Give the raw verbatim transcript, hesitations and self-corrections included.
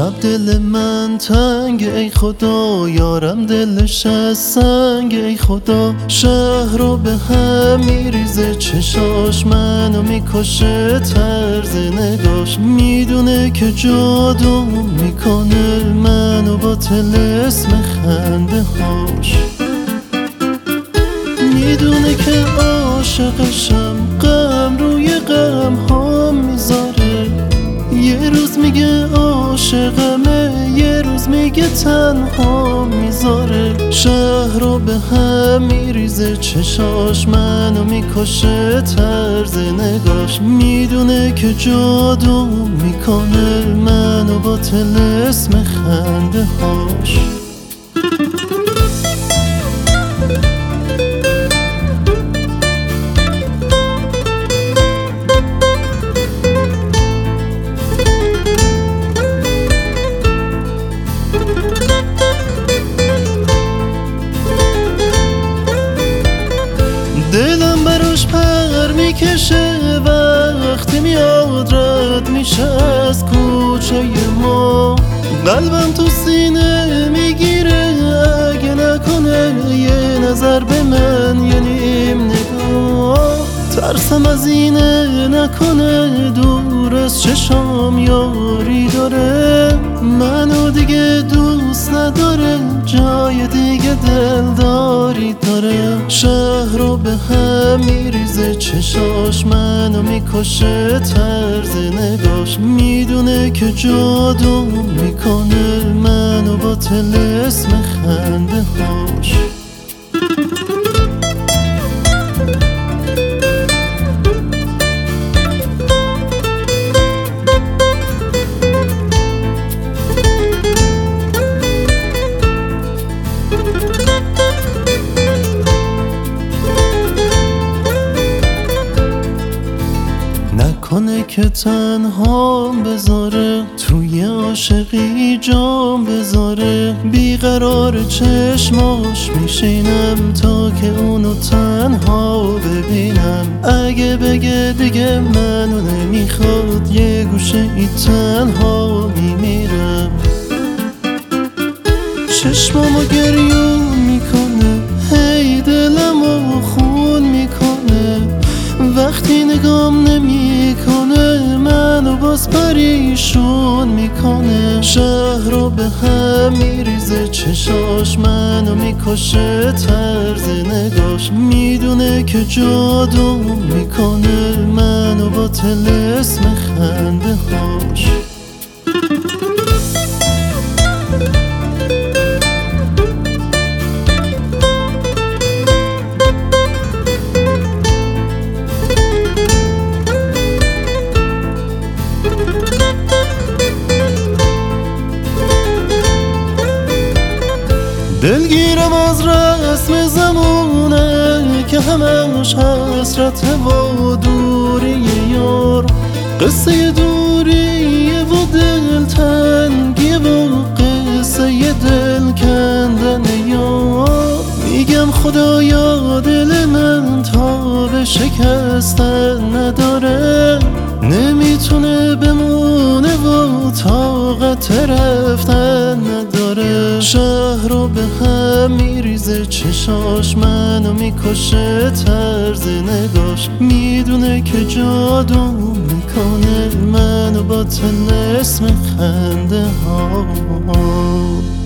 شب دل من تنگ ای خدا، یارم دلش از سنگ ای خدا. شهر رو به هم میریزه چشاش، منو میکشه طرز نگاش. میدونه که جادو میکنه منو با طلسم خنده هاش. میدونه که عاشقشم، غم روی غم ها میذاره. یه روز میگه عاشقمه، یه روز میگه تنها میذاره. شهر رو به هم میریزه چشاش، منو میکشه طرز نگاش. میدونه که جادو میکنه منو با طلسم خنده هاش. دلم براش پر میکشه وقتی میاد رد میشه از کوچه ما. قلبم تو سینه میگیره اگه نکنه یه نظر به من، یه نیم نگاه. ترسم از اینه نکنه دور از چشام یاری داره. منو دیگه دوست نداره، جای دیگه دلداری داره. شهر رو به هم میریزه چشاش، منو میکشه طرز نگاش. میدونه که جادو میکنه منو با طلسم خنده هاش. نکنه که تنها بذاره، توی عاشقی جام بذاره. بیقرار چشماش میشینم تا که اونو تنها ببینم. اگه بگه دیگه منو نمیخواد، یه گوشه ای تنها میمیرم. چشمامو گریون میکنه، هی دلمو خون میکنه. وقتی نگام نمیکنه منو باز پریشون میکنه. شهر رو به هم میریزه چشاش، منو میکشه طرز نگاش. میدونه که جادو میکنه منو با طلسم خنده هاش. دلگیرم از رسم زمونه که همش حسرت و دوری یار. قصه دوری و دلتنگی و قصه دل کندن یار. میگم خدایا دل من تا به شکستن نداره. نمیتونه بمونه و طاقت رفتن نداره. شهر رو به هم میریزه چشاش، منو میکشه طرز نگاش. میدونه که جادو میکنه منو با طلسم خنده ها.